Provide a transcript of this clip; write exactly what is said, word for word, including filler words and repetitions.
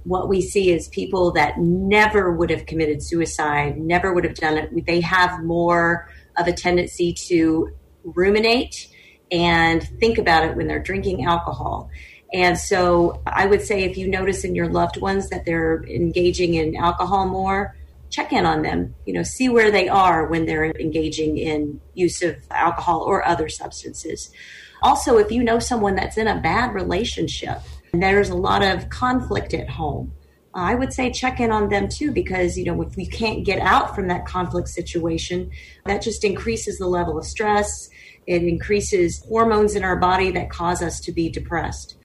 what we see is people that never would have committed suicide, never would have done it. They have more of a tendency to ruminate and think about it when they're drinking alcohol. And so I would say if you notice in your loved ones that they're engaging in alcohol more, check in on them, you know, see where they are when they're engaging in use of alcohol or other substances. Also, if you know someone that's in a bad relationship and there's a lot of conflict at home, I would say check in on them too, because, you know, if we can't get out from that conflict situation, that just increases the level of stress. It increases hormones in our body that cause us to be depressed.